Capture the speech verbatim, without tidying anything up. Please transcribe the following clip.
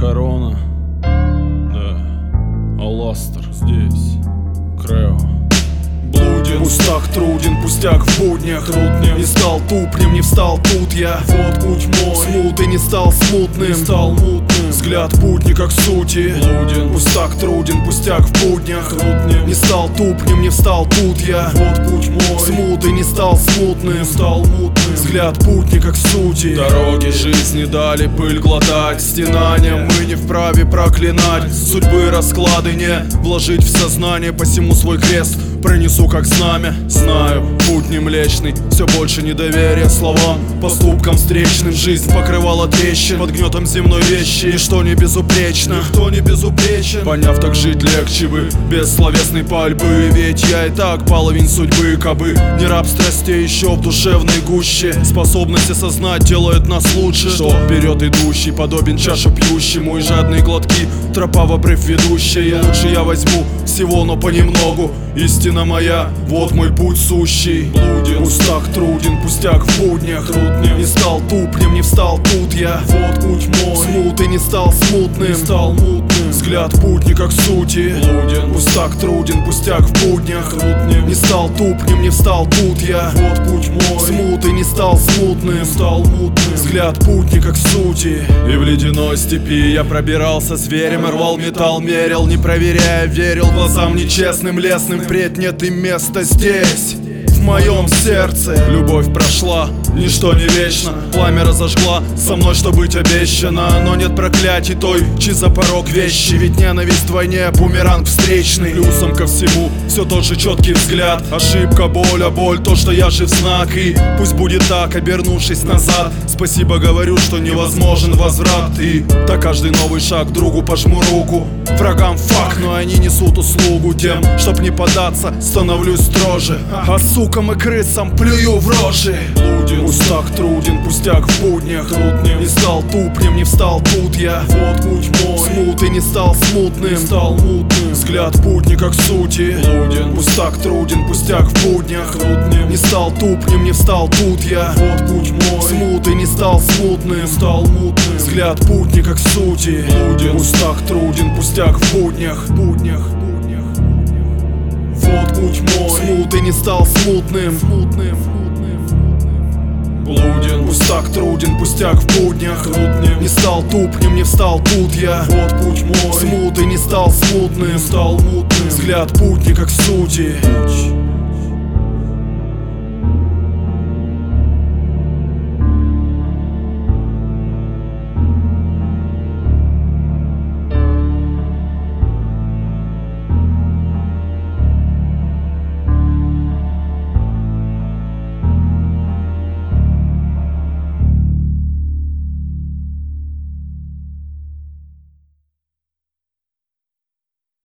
Корона, да, Аластер здесь, Крео. Блуден, пустак, труден, пустяк в буднях. Труднем, не стал тупнем, не встал тут я. Вот путь мой, смутый не стал смутным, не стал мутным. Взгляд путника к сути. Блуден, пустак, труден, пустяк в буднях. Труднем, не стал тупнем, не встал тут я. Вот путь мой, смутый не стал смутным, не стал мутным. Взгляд путника к сути. Дороги жизни дали пыль глотать, стенанием мы не вправе проклинать. Судьбы расклады не вложить в сознание, посему свой крест пронесу как знамя. Знаю, путь не млечный, все больше недоверия словам, поступкам встречным. Жизнь покрывала трещин под гнетом земной вещи. Ничто не безупречно, никто не безупречен. Поняв, так жить легче бы без словесной пальбы. Ведь я и так половин судьбы, кабы не раб страстей еще в душевной гуще. Способность осознать делает нас лучше. Что вперед идущий подобен чашу пьющему, и жадные глотки тропа в обрыв ведущая. Лучше я возьму всего, но понемногу. Истина моя, вот мой путь сущий. Блуден, пустак, труден, пустяк в буднях. Труднем, не стал тупнем, не встал тут я. Вот путь мой, смутый не стал смутным, не стал мутным. Взгляд путника к сути. Блуден, пустак, труден, пустяк в буднях. Труднем, не стал тупнем, не встал тут я. Вот путь мой, смутый не стал смутным, не стал мутным. Взгляд путника к сути. И в ледяной степи я пробирался зверем, и рвал металл, мерил, не проверяя, верил глазам нечестным, лесным. Впредь нет и места здесь, в моем сердце. Любовь прошла, ничто не вечно. Пламя разожгла со мной, что быть обещано. Но нет проклятий той, чьи за порог вещи. Ведь ненависть вдвойне, бумеранг встречный. Плюсом ко всему все тот же четкий взгляд. Ошибка, боль, а боль то, что я жив знак. И пусть будет так, обернувшись назад, спасибо говорю, что невозможен возврат. И так каждый новый шаг другу пожму руку. Врагам фак, но они несут услугу тем, чтоб не податься, становлюсь строже. А сукам и крысам плюю в рожи. Блуден, пустак, труден, пустяк в буднях. Труднем, не стал тупнем, не встал тут я. Вот путь мой, смутый не стал смутным, не стал мутным. Взгляд путника к сути. Блуден, пустак, труден, пустяк в буднях. Труднем, не стал тупнем, не встал тут я. Вот путь мой, смутый не стал смутным, не стал мутным. Взгляд путника к сути. Блуден, пустак, труден, пустяк в буднях, буднях. Вот путь мой, смутый не стал смутным, смутным. Блуден, пустак, труден, пустяк в буднях. Труднем, не стал тупнем, не встал тут я. Вот путь мой, смутый не стал смутным, не стал мутным. Взгляд путника к сути.